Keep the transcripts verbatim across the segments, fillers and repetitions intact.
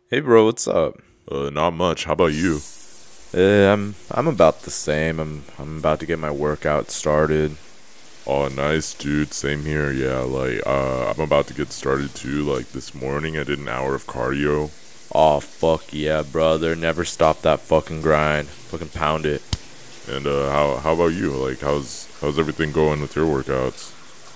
Hey bro, what's up? Uh, not much. How about you? Eh, I'm I'm about the same. I'm I'm about to get my workout started. Oh, nice, dude. Same here. Yeah, like, uh, I'm about to get started too. Like, this morning I did an hour of cardio. Oh fuck yeah, brother. Never stop that fucking grind. Fucking pound it. And, uh, how, how about you? Like, how's, how's everything going with your workouts?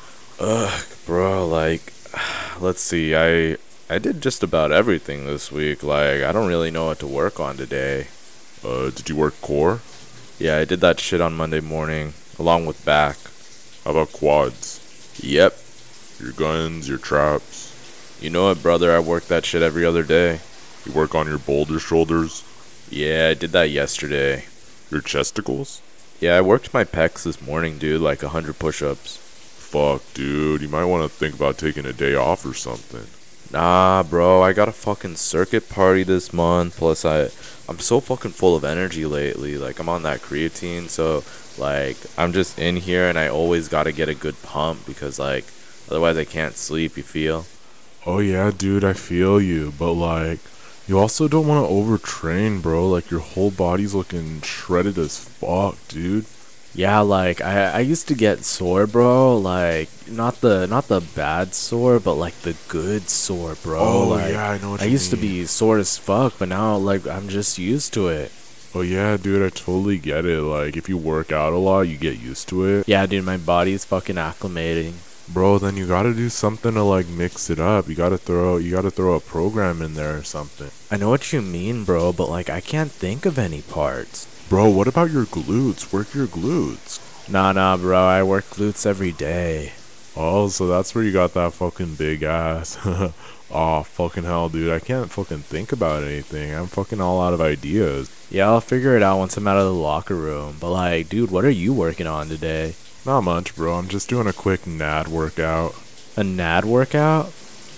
Ugh, bro, like let's see. I I did just about everything this week. Like I don't really know what to work on today. Uh, did you work core? Yeah, I did that shit on Monday morning along with back. How about quads? Yep. Your guns, your traps? You know what, brother? I work that shit every other day. You work on your boulder shoulders? Yeah, I did that yesterday. Your chesticles? Yeah, I worked my pecs this morning, dude, like a hundred push-ups. Fuck, dude. You might want to think about taking a day off or something. Nah, bro, I got a fucking circuit party this month. Plus, I, I'm so fucking full of energy lately. Like, I'm on that creatine, so like, I'm just in here, and I always gotta get a good pump because like, otherwise I can't sleep. You feel? Oh yeah, dude, I feel you, but like, you also don't want to overtrain, bro. Like, your whole body's looking shredded as fuck, dude. Yeah, like I, I used to get sore, bro. Like not the not the bad sore, but like the good sore, bro. Oh Like yeah, I know what I you used to mean. be sore as fuck, but now like I'm just used to it. Oh yeah, dude, I totally get it. Like, if you work out a lot, you get used to it. Yeah, dude, my body's fucking acclimating. Bro, then you gotta do something to like mix it up. You gotta throw you gotta throw a program in there or something. I know what you mean, bro, but like I can't think of any parts. Bro, what about your glutes? Work your glutes. Nah, nah, bro. I work glutes every day. Oh, so that's where you got that fucking big ass. Oh, fucking hell, dude. I can't fucking think about anything. I'm fucking all out of ideas. Yeah, I'll figure it out once I'm out of the locker room. But like, dude, what are you working on today? Not much, bro. I'm just doing a quick N A D workout. A N A D workout?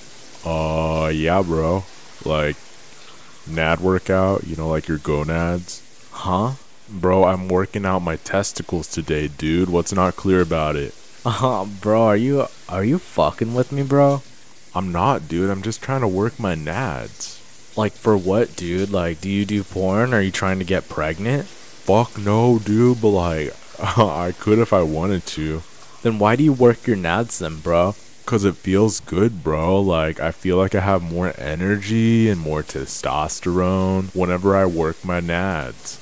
Uh, yeah, bro. Like, N A D workout, you know, like your gonads. Huh? Bro, I'm working out my testicles today, dude. What's not clear about it? Uh, bro, are you are you fucking with me, bro? I'm not, dude. I'm just trying to work my nads. Like for what, dude? Like, do you do porn? Are you trying to get pregnant? Fuck no, dude, but like, I could if I wanted to. Then why do you work your nads then, bro? Cause it feels good, bro. Like, I feel like I have more energy and more testosterone whenever I work my nads.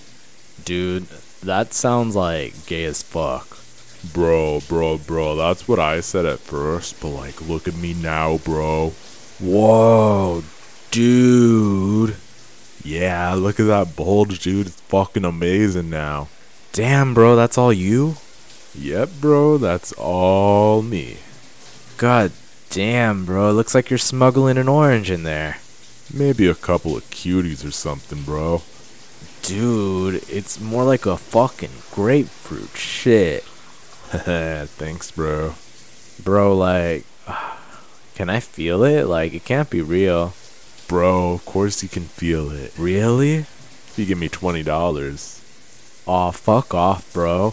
Dude, that sounds like gay as fuck. Bro, bro, bro, that's what I said at first, but like, look at me now, bro. Whoa, dude. Yeah, look at that bulge, dude. It's fucking amazing now. Damn, bro, that's all you? Yep, bro, that's all me. God damn, bro. It looks like you're smuggling an orange in there. Maybe a couple of cuties or something, bro. Dude, it's more like a fucking grapefruit shit. Thanks, bro. Bro, like, can I feel it? Like, it can't be real. Bro, of course you can feel it. Really? If you give me twenty dollars. Aw, fuck off, bro.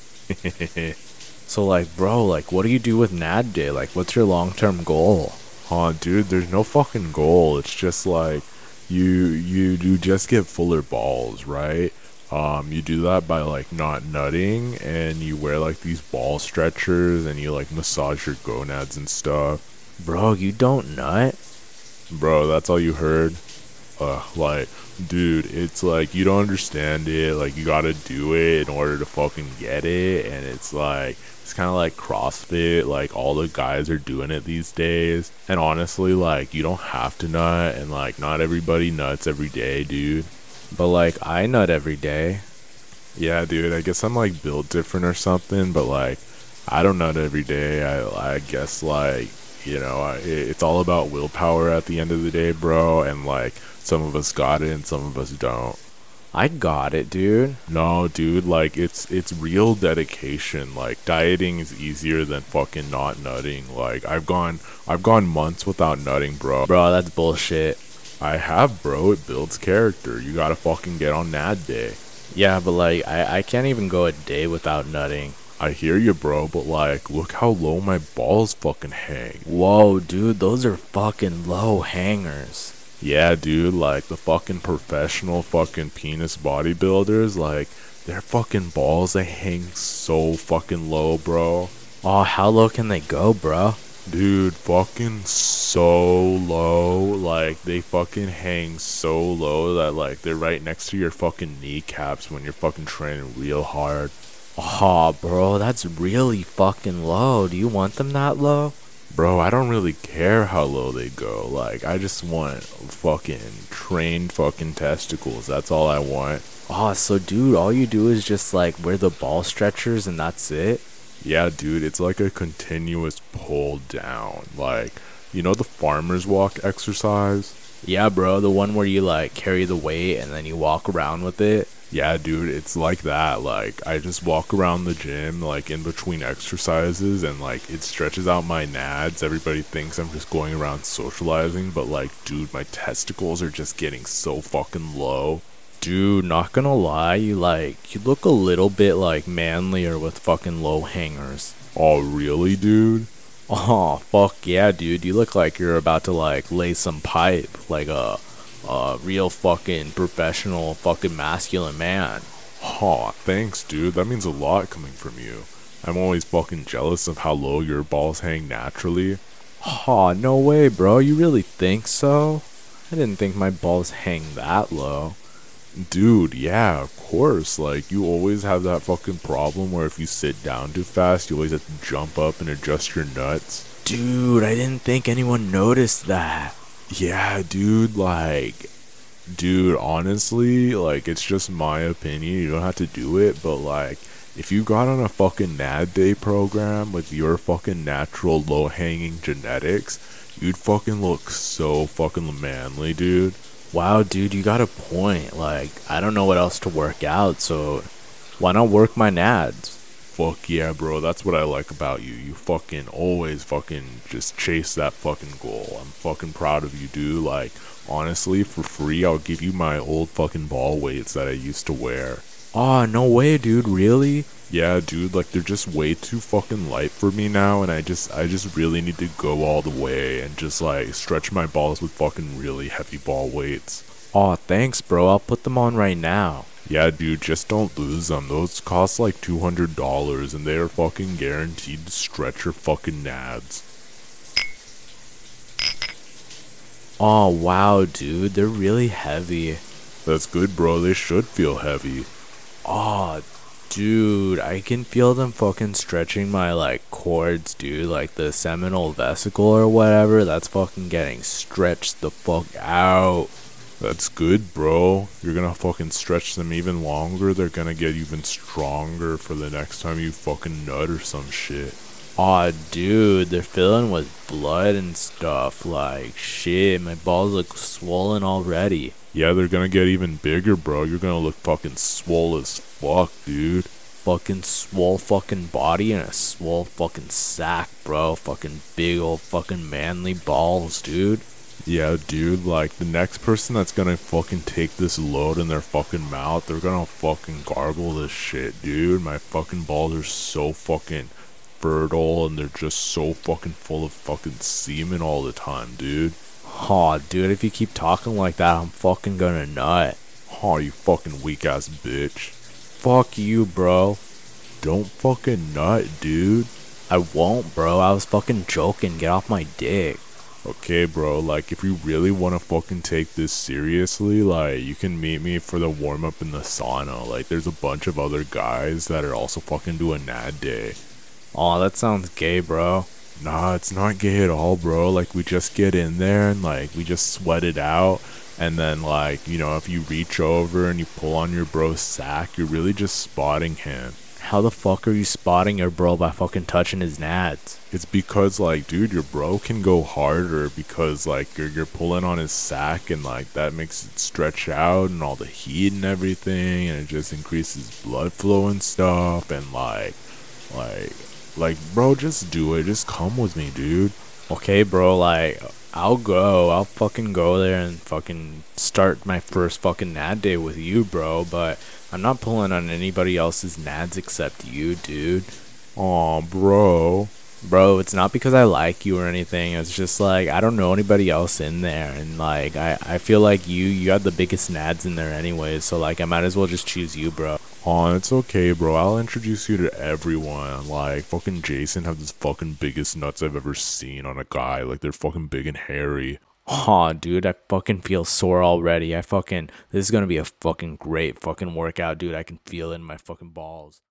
So, like, bro, like, what do you do with N A D Day? Like, what's your long term goal? Huh, dude, there's no fucking goal. It's just like, you, you, you just get fuller balls, right? Um, you do that by like not nutting, and you wear like these ball stretchers, and you like massage your gonads and stuff. Bro, you don't nut? Bro, that's all you heard? Uh, like, dude, it's like you don't understand it. Like, you gotta do it in order to fucking get it, and it's like it's kind of like CrossFit. Like, all the guys are doing it these days, and honestly, like, you don't have to nut, and like, not everybody nuts every day, dude. But, like, I nut every day. Yeah, dude, I guess I'm like built different or something, but like, I don't nut every day. I I guess like, you know, I, it's all about willpower at the end of the day, bro. And like, some of us got it and some of us don't. I got it, dude. No, dude, like it's it's real dedication. Like, dieting is easier than fucking not nutting. Like, I've gone I've gone months without nutting, bro. Bro, that's bullshit. I have, bro. It builds character. You gotta fucking get on N A D day. Yeah, but, like, I, I can't even go a day without nutting. I hear you, bro, but like, look how low my balls fucking hang. Whoa, dude, those are fucking low hangers. Yeah, dude, like the fucking professional fucking penis bodybuilders, like their fucking balls, they hang so fucking low, bro. Oh, how low can they go, bro? Dude, fucking so low. Like, they fucking hang so low that, like, they're right next to your fucking kneecaps when you're fucking training real hard. Oh, bro, that's really fucking low. Do you want them that low? Bro, I don't really care how low they go. Like, I just want fucking trained fucking testicles. That's all I want. Oh, so dude, all you do is just like wear the ball stretchers and that's it? Yeah, dude, it's like a continuous pull down. Like, you know the farmer's walk exercise? Yeah, bro, the one where you like carry the weight and then you walk around with it. Yeah, dude, it's like that. Like, I just walk around the gym, like, in between exercises, and, like, it stretches out my nads. Everybody thinks I'm just going around socializing, but, like, dude, my testicles are just getting so fucking low. Dude, not gonna lie, you like, you look a little bit like manlier with fucking low hangers. Oh, really, dude? Oh, fuck yeah, dude. You look like you're about to like lay some pipe, like a, a real fucking professional fucking masculine man. Aw, thanks, dude. That means a lot coming from you. I'm always fucking jealous of how low your balls hang naturally. Oh, no way, bro. You really think so? I didn't think my balls hang that low. Dude, yeah, of course. Like, you always have that fucking problem where if you sit down too fast, you always have to jump up and adjust your nuts. Dude, I didn't think anyone noticed that. Yeah, dude, like, dude, honestly, like, it's just my opinion. You don't have to do it, but, like, if you got on a fucking N A D Day program with your fucking natural low-hanging genetics, you'd fucking look so fucking manly, dude. Wow, dude, you got a point. Like, I don't know what else to work out, so why not work my nads? Fuck yeah, bro. That's what I like about you. You fucking always fucking just chase that fucking goal. I'm fucking proud of you, dude. Like, honestly, for free, I'll give you my old fucking ball weights that I used to wear. Oh, no way, dude. Really? Yeah, dude, like, they're just way too fucking light for me now, and I just, I just really need to go all the way and just, like, stretch my balls with fucking really heavy ball weights. Oh, thanks, bro. I'll put them on right now. Yeah, dude, just don't lose them. Those cost like two hundred dollars, and they are fucking guaranteed to stretch your fucking nads. Oh, wow, dude. They're really heavy. That's good, bro. They should feel heavy. Oh, dude, I can feel them fucking stretching my, like, cords, dude. Like, the seminal vesicle or whatever, that's fucking getting stretched the fuck out. That's good, bro. You're gonna fucking stretch them even longer. They're gonna get even stronger for the next time you fucking nut or some shit. Aw, dude, they're filling with blood and stuff. Like, shit, my balls look swollen already. Yeah, they're gonna get even bigger, bro. You're gonna look fucking swole as fuck, dude. Fucking swole fucking body and a swole fucking sack, bro. Fucking big old fucking manly balls, dude. Yeah, dude, like, the next person that's gonna fucking take this load in their fucking mouth, they're gonna fucking gargle this shit, dude. My fucking balls are so fucking fertile, and they're just so fucking full of fucking semen all the time, dude. Aw, dude, if you keep talking like that, I'm fucking gonna nut. Aw, you fucking weak-ass bitch. Fuck you, bro. Don't fucking nut, dude. I won't, bro. I was fucking joking. Get off my dick. Okay, bro, like, if you really want to fucking take this seriously, like, you can meet me for the warm-up in the sauna. Like, there's a bunch of other guys that are also fucking doing N A D Day. Aw, that sounds gay, bro. Nah, it's not gay at all, bro. Like, we just get in there and, like, we just sweat it out. And then, like, you know, if you reach over and you pull on your bro's sack, you're really just spotting him. How the fuck are you spotting your bro by fucking touching his nads? It's because, like, dude, your bro can go harder because, like, you're, you're pulling on his sack and, like, that makes it stretch out and all the heat and everything, and it just increases blood flow and stuff, and, like, like, like, bro, just do it. Just come with me, dude. Okay, bro, like, I'll go. I'll fucking go there and fucking start my first fucking N A D Day with you, bro, but I'm not pulling on anybody else's nads except you, dude. Aw, bro. Bro, it's not because I like you or anything. It's just like I don't know anybody else in there, and like I, I feel like you you have the biggest nads in there anyways. So like I might as well just choose you, bro. Oh, it's okay, bro. I'll introduce you to everyone. Like, fucking Jason have this fucking biggest nuts I've ever seen on a guy. Like, they're fucking big and hairy. Aw, dude, I fucking feel sore already. I fucking this is gonna be a fucking great fucking workout, dude. I can feel it in my fucking balls.